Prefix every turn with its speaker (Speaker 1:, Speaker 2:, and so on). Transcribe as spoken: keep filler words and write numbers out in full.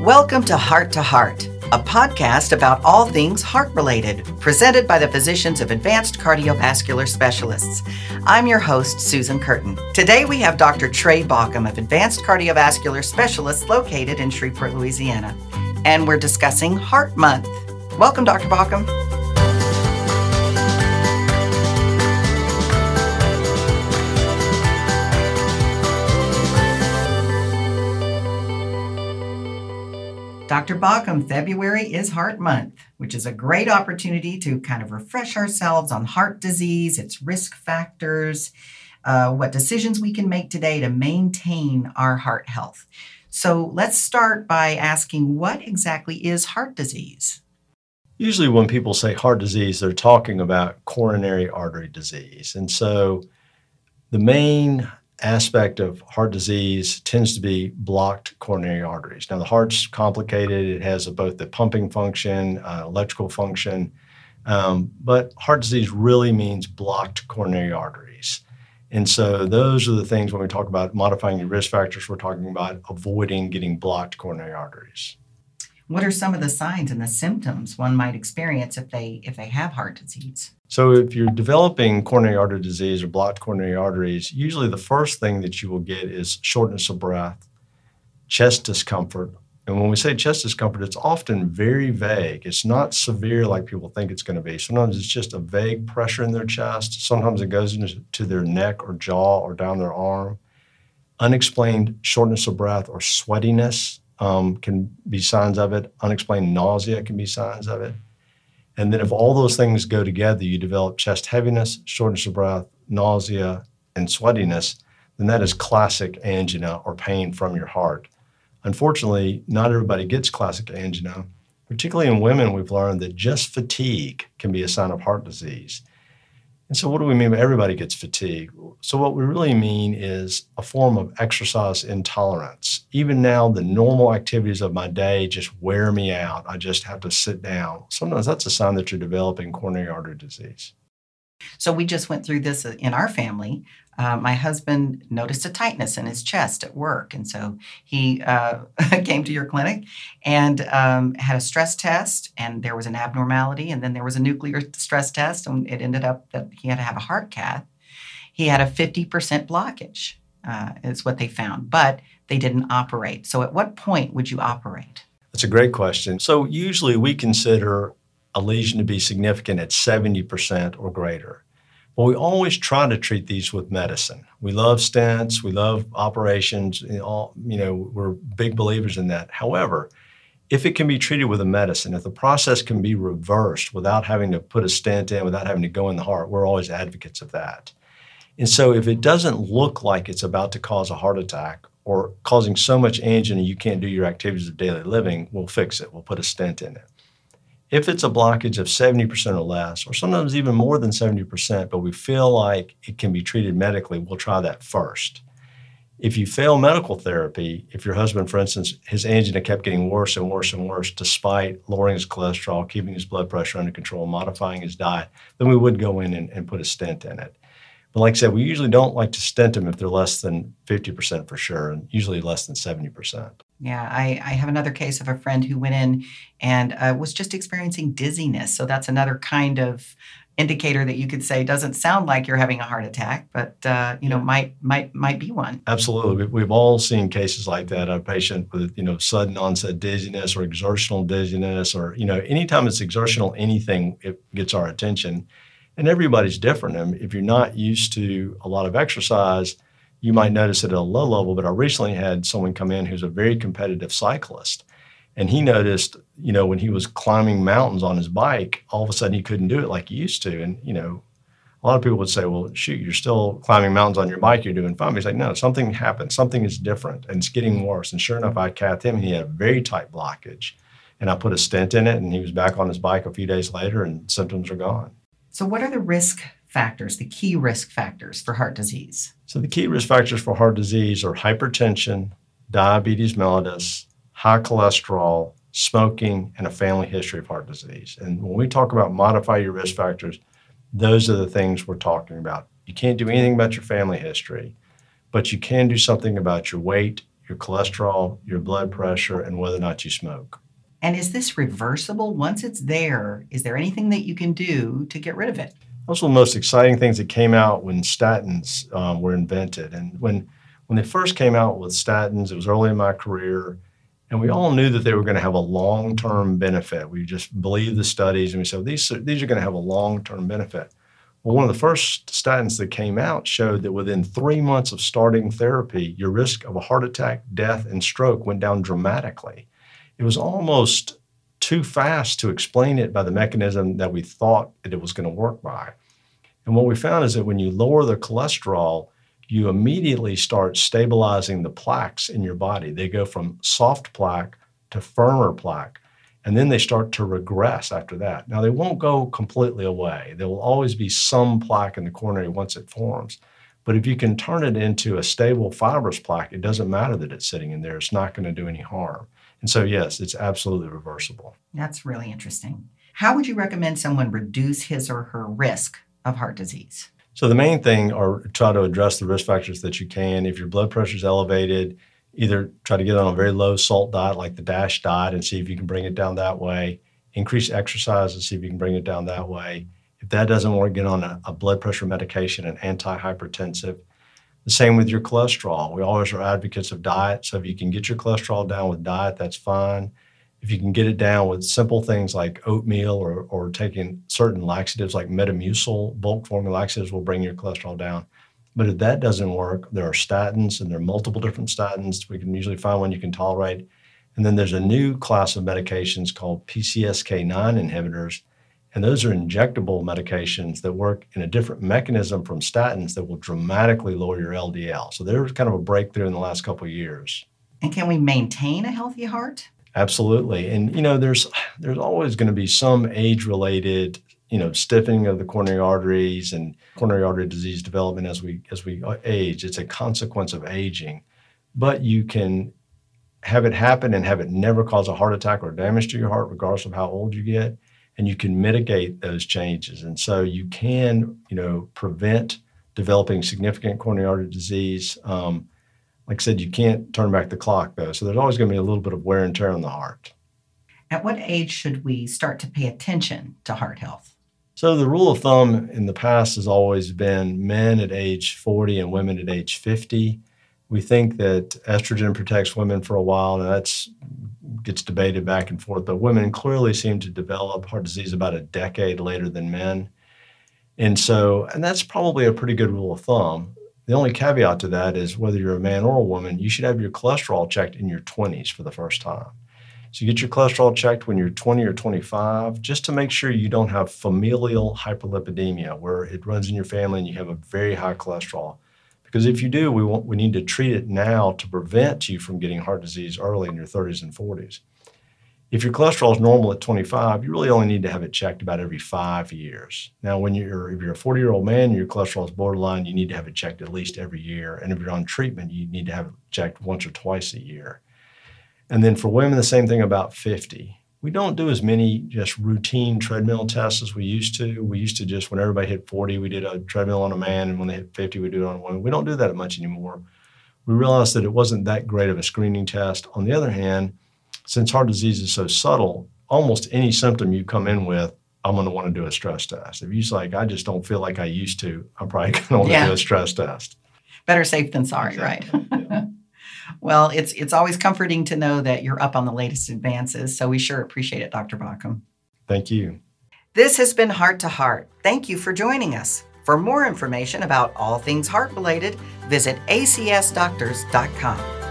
Speaker 1: Welcome to Heart to Heart, a podcast about all things heart-related, presented by the physicians of Advanced Cardiovascular Specialists. I'm your host, Susan Curtin. Today we have Doctor Trey Baucom of Advanced Cardiovascular Specialists located in Shreveport, Louisiana, and we're discussing Heart Month. Welcome, Doctor Baucom. Doctor Baucom, February is Heart Month, which is a great opportunity to kind of refresh ourselves on heart disease, its risk factors, uh, what decisions we can make today to maintain our heart health. So let's start by asking, what exactly is heart disease?
Speaker 2: Usually when people say heart disease, they're talking about coronary artery disease. And so the main aspect of heart disease tends to be blocked coronary arteries. Now, the heart's complicated. It has both the pumping function, uh, electrical function, um, but heart disease really means blocked coronary arteries. And so those are the things when we talk about modifying your risk factors, we're talking about avoiding getting blocked coronary arteries.
Speaker 1: What are some of the signs and the symptoms one might experience if they if they have heart disease?
Speaker 2: So if you're developing coronary artery disease or blocked coronary arteries, usually the first thing that you will get is shortness of breath, chest discomfort. And when we say chest discomfort, it's often very vague. It's not severe like people think it's going to be. Sometimes it's just a vague pressure in their chest. Sometimes it goes into their neck or jaw or down their arm. Unexplained shortness of breath or sweatiness um, can be signs of it. Unexplained nausea can be signs of it. And then if all those things go together, you develop chest heaviness, shortness of breath, nausea, and sweatiness, then that is classic angina or pain from your heart. Unfortunately, not everybody gets classic angina. Particularly in women, we've learned that just fatigue can be a sign of heart disease. And so what do we mean by everybody gets fatigue? So what we really mean is a form of exercise intolerance. Even now, the normal activities of my day just wear me out. I just have to sit down. Sometimes that's a sign that you're developing coronary artery disease.
Speaker 1: So we just went through this in our family. Uh, my husband noticed a tightness in his chest at work. And so he uh, came to your clinic and um, had a stress test, and there was an abnormality. And then there was a nuclear stress test, and it ended up that he had to have a heart cath. He had a fifty percent blockage, uh, is what they found, but they didn't operate. So at what point would you operate?
Speaker 2: That's a great question. So usually we consider a lesion to be significant at seventy percent or greater. But we always try to treat these with medicine. We love stents, we love operations, you know, all, you know, we're big believers in that. However, if it can be treated with a medicine, if the process can be reversed without having to put a stent in, without having to go in the heart, we're always advocates of that. And so if it doesn't look like it's about to cause a heart attack or causing so much angina you can't do your activities of daily living, we'll fix it. We'll put a stent in it. If it's a blockage of seventy percent or less, or sometimes even more than seventy percent, but we feel like it can be treated medically, we'll try that first. If you fail medical therapy, if your husband, for instance, his angina kept getting worse and worse and worse despite lowering his cholesterol, keeping his blood pressure under control, modifying his diet, then we would go in and, and put a stent in it. But like I said, we usually don't like to stent them if they're less than fifty percent for sure, and usually less than seventy percent.
Speaker 1: Yeah, I, I have another case of a friend who went in and uh, was just experiencing dizziness. So that's another kind of indicator that you could say doesn't sound like you're having a heart attack, but uh, you know, might might might be one.
Speaker 2: Absolutely, we've all seen cases like that. A patient with you know sudden onset dizziness or exertional dizziness, or you know, anytime it's exertional, anything it gets our attention. And everybody's different. And if you're not used to a lot of exercise, you might notice it at a low level. But I recently had someone come in who's a very competitive cyclist. And he noticed, you know, when he was climbing mountains on his bike, all of a sudden he couldn't do it like he used to. And, you know, a lot of people would say, well, shoot, you're still climbing mountains on your bike. You're doing fine. But he's like, no, something happened. Something is different. And it's getting worse. And sure enough, I cathed him and he had a very tight blockage. And I put a stent in it and he was back on his bike a few days later and symptoms are gone.
Speaker 1: So what are the risk factors, the key risk factors for heart disease?
Speaker 2: So the key risk factors for heart disease are hypertension, diabetes mellitus, high cholesterol, smoking, and a family history of heart disease. And when we talk about modify your risk factors, those are the things we're talking about. You can't do anything about your family history, but you can do something about your weight, your cholesterol, your blood pressure, and whether or not you smoke.
Speaker 1: And is this reversible? Once it's there, is there anything that you can do to get rid of it?
Speaker 2: Those were the most exciting things that came out when statins um, were invented. And when, when they first came out with statins, it was early in my career, and we all knew that they were going to have a long-term benefit. We just believed the studies, and we said, these are, these are going to have a long-term benefit. Well, one of the first statins that came out showed that within three months of starting therapy, your risk of a heart attack, death, and stroke went down dramatically. It was almost too fast to explain it by the mechanism that we thought that it was going to work by. And what we found is that when you lower the cholesterol, you immediately start stabilizing the plaques in your body. They go from soft plaque to firmer plaque, and then they start to regress after that. Now, they won't go completely away. There will always be some plaque in the coronary once it forms. But if you can turn it into a stable fibrous plaque, it doesn't matter that it's sitting in there. It's not going to do any harm. And so, yes, it's absolutely reversible.
Speaker 1: That's really interesting. How would you recommend someone reduce his or her risk of heart disease?
Speaker 2: So the main thing are try to address the risk factors that you can. If your blood pressure is elevated, either try to get on a very low salt diet like the DASH diet and see if you can bring it down that way. Increase exercise and see if you can bring it down that way. If that doesn't work, get on a, a blood pressure medication, an antihypertensive. The same with your cholesterol. We always are advocates of diet. So if you can get your cholesterol down with diet, that's fine. If you can get it down with simple things like oatmeal or, or taking certain laxatives like Metamucil, bulk formula laxatives will bring your cholesterol down. But if that doesn't work, there are statins, and there are multiple different statins. We can usually find one you can tolerate. And then there's a new class of medications called P C S K nine inhibitors. And those are injectable medications that work in a different mechanism from statins that will dramatically lower your L D L. So there's kind of a breakthrough in the last couple of years.
Speaker 1: And can we maintain a healthy heart?
Speaker 2: Absolutely. And, you know, there's there's always going to be some age-related, you know, stiffening of the coronary arteries and coronary artery disease development as we as we age. It's a consequence of aging. But you can have it happen and have it never cause a heart attack or damage to your heart, regardless of how old you get. And you can mitigate those changes. And so you can, you know, prevent developing significant coronary artery disease. Um, like I said, you can't turn back the clock, though. So there's always going to be a little bit of wear and tear on the heart.
Speaker 1: At what age should we start to pay attention to heart health?
Speaker 2: So the rule of thumb in the past has always been men at age forty and women at age fifty. We think that estrogen protects women for a while, and that's gets debated back and forth, but women clearly seem to develop heart disease about a decade later than men. And so, and that's probably a pretty good rule of thumb. The only caveat to that is whether you're a man or a woman, you should have your cholesterol checked in your twenties for the first time. So you get your cholesterol checked when you're twenty or twenty-five, just to make sure you don't have familial hyperlipidemia, where it runs in your family and you have a very high cholesterol. Because if you do, we want, we need to treat it now to prevent you from getting heart disease early in your thirties and forties. If your cholesterol is normal at twenty-five, you really only need to have it checked about every five years. Now, when you're if you're a forty-year-old man and your cholesterol is borderline, you need to have it checked at least every year. And if you're on treatment, you need to have it checked once or twice a year. And then for women, the same thing about fifty. We don't do as many just routine treadmill tests as we used to. We used to just, when everybody hit forty, we did a treadmill on a man, and when they hit fifty, we do it on a woman. We don't do that much anymore. We realized that it wasn't that great of a screening test. On the other hand, since heart disease is so subtle, almost any symptom you come in with, I'm going to want to do a stress test. If you're like, I just don't feel like I used to, I'm probably going to want
Speaker 1: yeah.
Speaker 2: to do a stress test.
Speaker 1: Better safe than sorry,
Speaker 2: exactly.
Speaker 1: right?
Speaker 2: Yeah.
Speaker 1: Well, it's it's always comforting to know that you're up on the latest advances, so we sure appreciate it, Doctor Baucom.
Speaker 2: Thank you.
Speaker 1: This has been Heart to Heart. Thank you for joining us. For more information about all things heart-related, visit A C S doctors dot com.